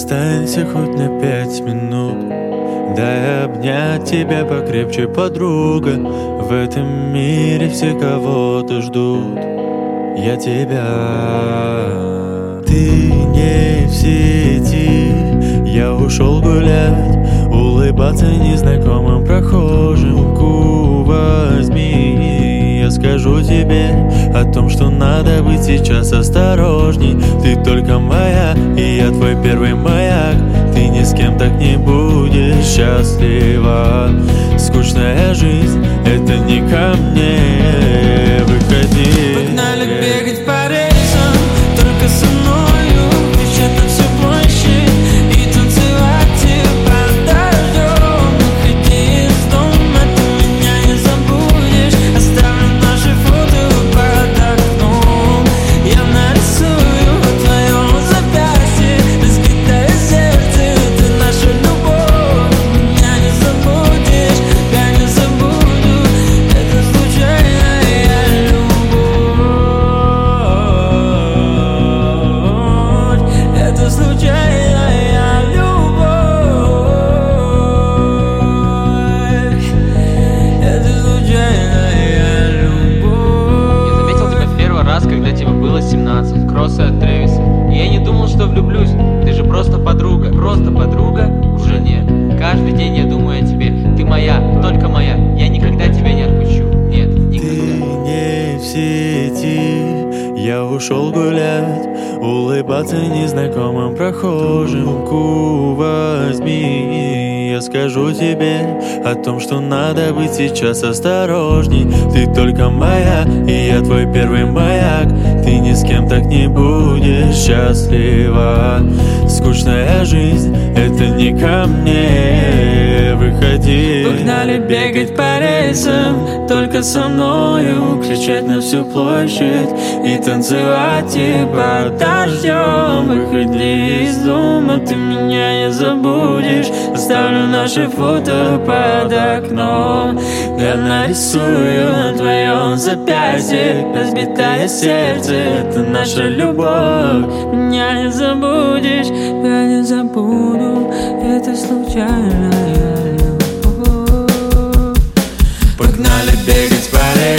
Останься хоть на 5 минут, дай обнять тебя покрепче, подруга. В этом мире все кого-то ждут, я тебя. Ты не в сети, я ушел гулять, улыбаться незнакомым прохожим. Руку возьми, я скажу тебе о том, что надо быть сейчас осторожней. Ты только моя, и я твой первый маяк. Ты ни с кем так не будешь счастлива. Скучная жизнь, это не ко мне. Выходи. Погнали бегать по рельсам, только со мною, кричать на всю площадь и танцевать под дождем. Выходи из дома, ты меня не забудешь. Оставлю наши фото под окном. Я нарисую в твоем запястье разбитое сердце. Это наша любовь. Меня не забудешь, я не забуду. Это случайная любовь. Это случайная любовь. Это случайная любовь. Я заметил тебя в первый раз, когда тебе было 17. Кроссы от Трэвиса. И я не думал, что влюблюсь. Ты же просто подруга. Просто подруга? Уже нет. Каждый день я думаю о тебе. Ты моя, только моя. Я никогда тебя не отпущу. Нет, Ты никогда. не в сети, я ушел гулять, улыбаться незнакомым прохожим. Руку возьми, я скажу тебе о том, что надо быть сейчас осторожней. Ты только моя, и я твой первый маяк. Ты ни с кем так не будешь счастлива. Скучная жизнь, это не ко мне. Выходи. Погнали бегать по рельсам, только со мною, кричать на всю площадь и танцевать под дождем. Выходи из дома, ты меня не забудешь. Оставлю наши фото под окном. Я нарисую на твоем запястье разбитое сердце. Это наша любовь. Меня не забудешь, я не забуду. Это случайная любовь. Погнали бегать по рельсам.